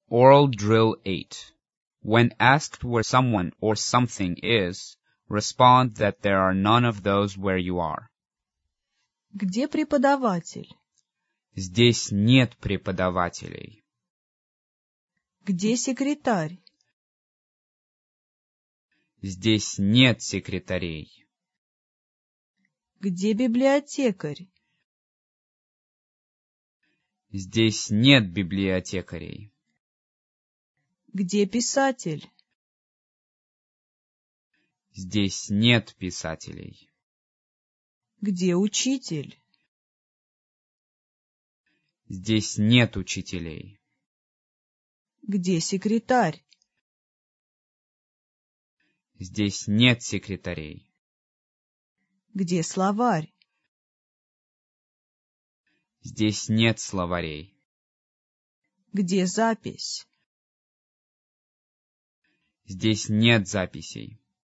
Oral Drill 8. When asked where someone or something is, respond that there are none of those where you are. Где преподаватель? Здесь нет преподавателей. Где секретарь? Здесь нет секретарей. Где библиотекарь? Здесь нет библиотекарей. Где писатель? Здесь нет писателей. Где учитель? Здесь нет учителей. Где секретарь? Здесь нет секретарей. Где словарь? Здесь нет словарей. Где запись? Здесь нет записей.